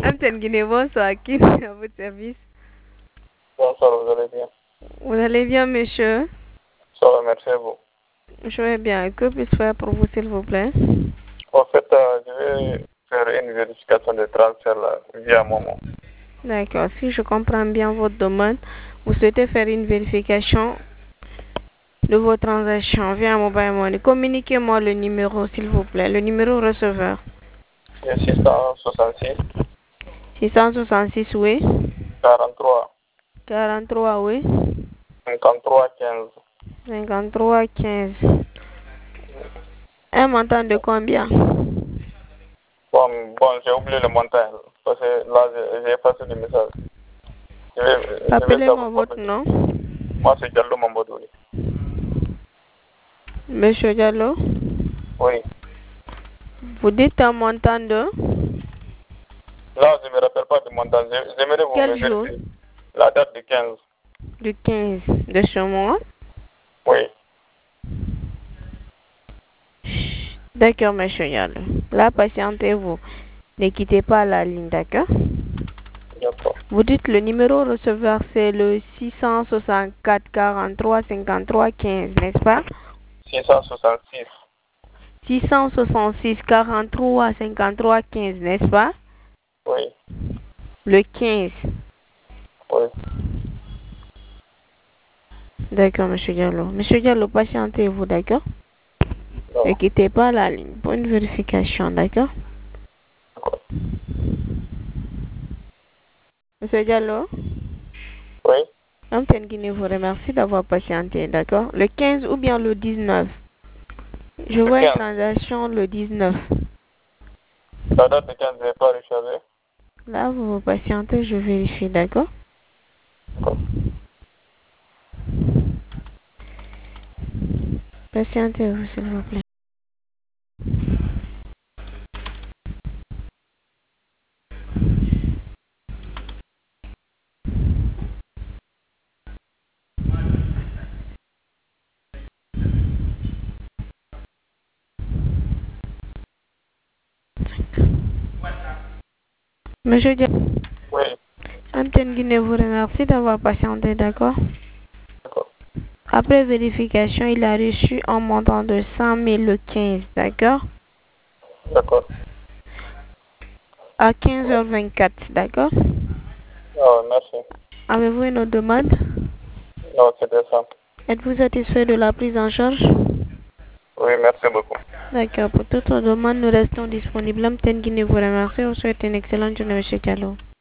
Amten Guinée, bonsoir. Qui est à votre service? Bonsoir, vous allez bien? Vous allez bien, monsieur? Ça va, merci à vous. Je vais bien. Que puis-je faire pour vous, s'il vous plaît? En fait, je vais faire une vérification de transfert là, via Momo. D'accord. Si je comprends bien votre demande, vous souhaitez faire une vérification de vos transactions via Mobile Money. Communiquez-moi le numéro, s'il vous plaît. Le numéro receveur. C'est 666 666, oui. 43 43, oui. 53 15. 53 15. Un montant de combien? Bon, j'ai oublié le montant parce que là, j'ai effacé le message. Je vais Appelez-moi savoir votre nom. Moi, c'est Diallo Mambodouli. Monsieur Diallo, Oui. vous dites un montant de Là, je ne me rappelle pas du montant. J'aimerais vous quel me jour? vérifier la date du 15. Du 15 de ce mois. Oui. D'accord, monsieur Diallo. Là, patientez-vous. Ne quittez pas la ligne, d'accord? D'accord. Vous dites le numéro receveur, c'est le 664 43 53 15, n'est-ce pas? 666. 666 43 53 15, n'est-ce pas? Oui. Le 15. Oui. D'accord, monsieur Diallo. Monsieur Diallo, patientez-vous, d'accord? Ne quittez pas la ligne pour une vérification, d'accord? Monsieur Diallo? Oui. Antenne Guinée vous remercie d'avoir patienté, d'accord? Le 15 ou bien le 19? Je vois une transaction le 19. La date de 15 n'est pas rechargée. Là, vous patientez, je vérifie, d'accord? Patientez-vous, s'il vous plaît. Monsieur Diallo. Oui. Antenne Guinée vous remercie d'avoir patienté, d'accord? Après vérification, il a reçu un montant de 100 000 le 15, d'accord? D'accord. À 15h24, d'accord? Oh, merci. Avez-vous une autre demande? Non, c'était ça. Êtes-vous satisfait de la prise en charge? Oui, merci beaucoup. D'accord. Pour toute demande, nous restons disponibles. Antenne Guinée vous remercie. On souhaite une excellente journée, monsieur Diallo.